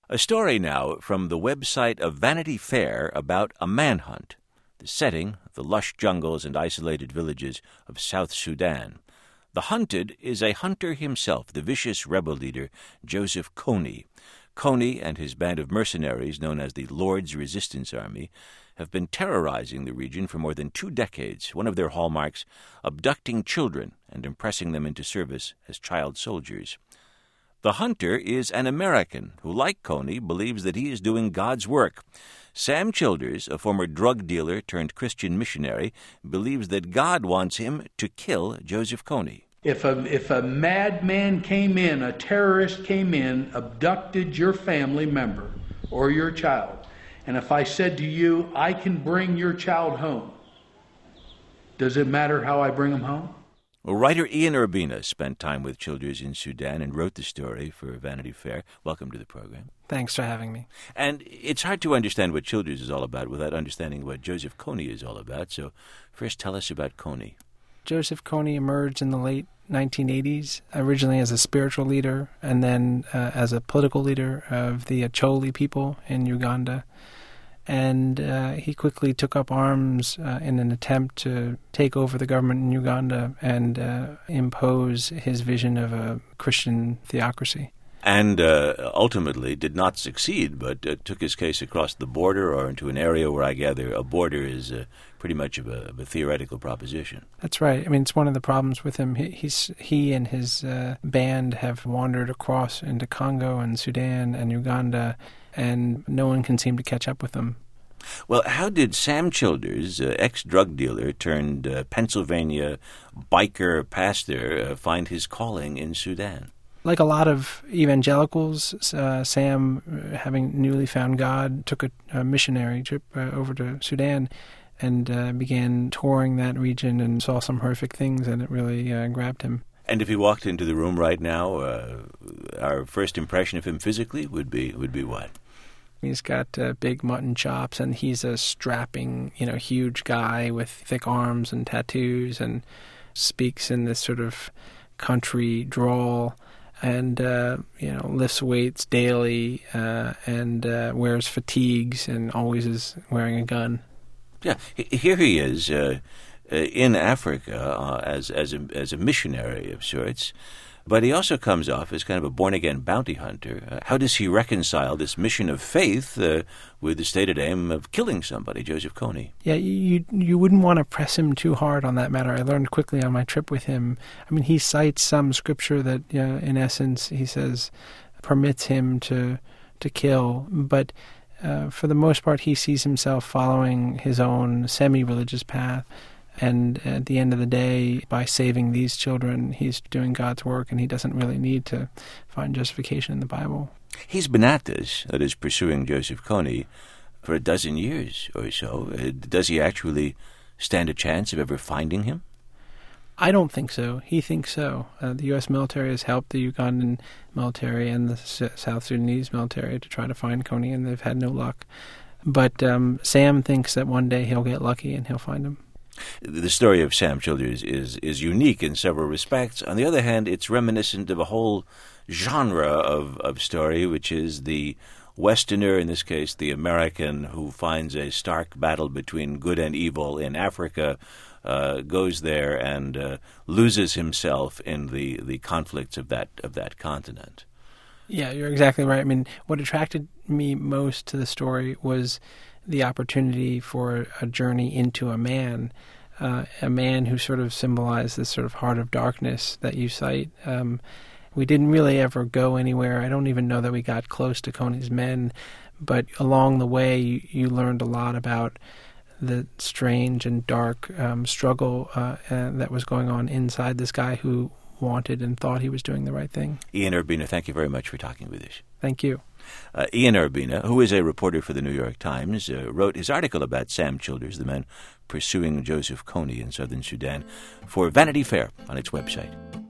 A story now from the website of Vanity Fair about a manhunt. The setting, the lush jungles and isolated villages of South Sudan. The hunted is a hunter himself, the vicious rebel leader Joseph Kony. Kony and his band of mercenaries, known as the Lord's Resistance Army, have been terrorizing the region for more than 2 decades, one of their hallmarks, abducting children and impressing them into service as child soldiers. The hunter is an American who, like Kony, believes that he is doing God's work. Sam Childers, a former drug dealer turned Christian missionary, believes that God wants him to kill Joseph Kony. If a madman came in, a terrorist came in, abducted your family member or your child, and if I said to you, I can bring your child home, does it matter how I bring him home? Well, writer Ian Urbina spent time with Childers in Sudan and wrote the story for Vanity Fair. Welcome to the program. Thanks for having me. And it's hard to understand what Childers is all about without understanding what Joseph Kony is all about. So first tell us about Kony. Joseph Kony emerged in the late 1980s, originally as a spiritual leader and then as a political leader of the Acholi people in Uganda. And he quickly took up arms in an attempt to take over the government in Uganda and impose his vision of a Christian theocracy. And ultimately did not succeed, but took his case across the border or into an area where I gather a border is pretty much of a theoretical proposition. That's right. I mean, it's one of the problems with him. He and his band have wandered across into Congo and Sudan and Uganda, and no one can seem to catch up with them. Well, how did Sam Childers, ex-drug dealer turned Pennsylvania biker pastor, find his calling in Sudan? Like a lot of evangelicals, Sam, having newly found God, took a missionary trip over to Sudan and began touring that region and saw some horrific things, and it really grabbed him. And if he walked into the room right now, our first impression of him physically would be what? He's got big mutton chops, and he's a strapping, huge guy with thick arms and tattoos, and speaks in this sort of country drawl, and lifts weights daily, and wears fatigues, and always is wearing a gun. Yeah, here he is in Africa as a missionary of sorts. But he also comes off as kind of a born-again bounty hunter. How does he reconcile this mission of faith with the stated aim of killing somebody, Joseph Kony? Yeah, you wouldn't want to press him too hard on that matter. I learned quickly on my trip with him. I mean, he cites some scripture that, in essence, he says permits him to kill. But for the most part, he sees himself following his own semi-religious path. And at the end of the day, by saving these children, he's doing God's work, and he doesn't really need to find justification in the Bible. He's been at this, that is, pursuing Joseph Kony, for a dozen years or so. Does he actually stand a chance of ever finding him? I don't think so. He thinks so. The U.S. military has helped the Ugandan military and the South Sudanese military to try to find Kony, and they've had no luck. But Sam thinks that one day he'll get lucky and he'll find him. The story of Sam Childers is unique in several respects. On the other hand, it's reminiscent of a whole genre of story, which is the Westerner, in this case the American, who finds a stark battle between good and evil in Africa, goes there and loses himself in the conflicts of that continent. Yeah, you're exactly right. I mean, what attracted me most to the story was the opportunity for a journey into a man who sort of symbolized this sort of heart of darkness that you cite. We didn't really ever go anywhere. I don't even know that we got close to Kony's men, but along the way you learned a lot about the strange and dark struggle that was going on inside this guy who wanted and thought he was doing the right thing. Ian Urbina, thank you very much for talking with us. Thank you. Ian Urbina, who is a reporter for the New York Times, wrote his article about Sam Childers, the man pursuing Joseph Kony in southern Sudan, for Vanity Fair on its website.